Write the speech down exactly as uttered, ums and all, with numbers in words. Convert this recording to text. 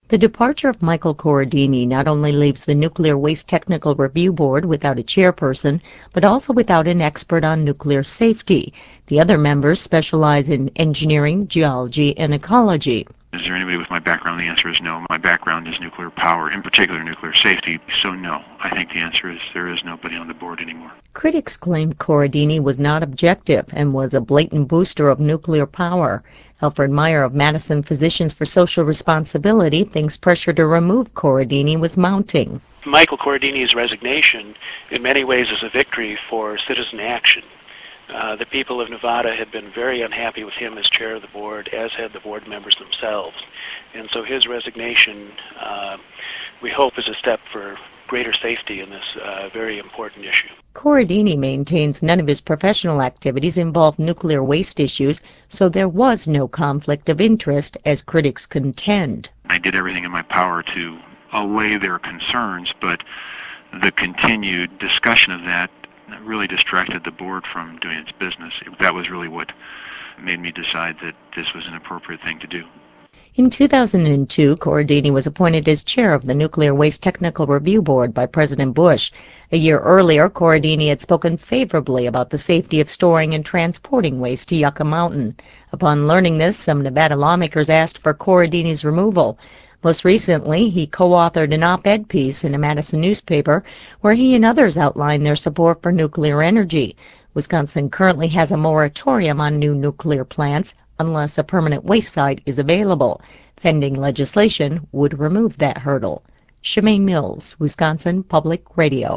The departure of Michael Corradini not only leaves the Nuclear Waste Technical Review Board without a chairperson, but also without an expert on nuclear safety. The other members specialize in engineering, geology, and ecology. Is there anybody with my background? The answer is no. My background is nuclear power, in particular nuclear safety, so no. I think the answer is there is nobody on the board anymore. Critics claimed Corradini was not objective and was a blatant booster of nuclear power. Alfred Meyer of Madison Physicians for Social Responsibility thinks pressure to remove Corradini was mounting. Michael Corradini's resignation in many ways is a victory for citizen action. Uh, the people of Nevada had been very unhappy with him as chair of the board, as had the board members themselves. And so his resignation, uh, we hope, is a step for greater safety in this uh, very important issue. Corradini maintains none of his professional activities involve nuclear waste issues, so there was no conflict of interest, as critics contend. I did everything in my power to allay their concerns, but the continued discussion of that really distracted the board from doing its business. That was really what made me decide that this was an appropriate thing to do. In two thousand two, Corradini was appointed as chair of the Nuclear Waste Technical Review Board by President Bush. A year earlier, Corradini had spoken favorably about the safety of storing and transporting waste to Yucca Mountain. Upon learning this, some Nevada lawmakers asked for Corradini's removal. Most recently, he co-authored an op-ed piece in a Madison newspaper where he and others outlined their support for nuclear energy. Wisconsin currently has a moratorium on new nuclear plants unless a permanent waste site is available. Pending legislation would remove that hurdle. Shemaine Mills, Wisconsin Public Radio.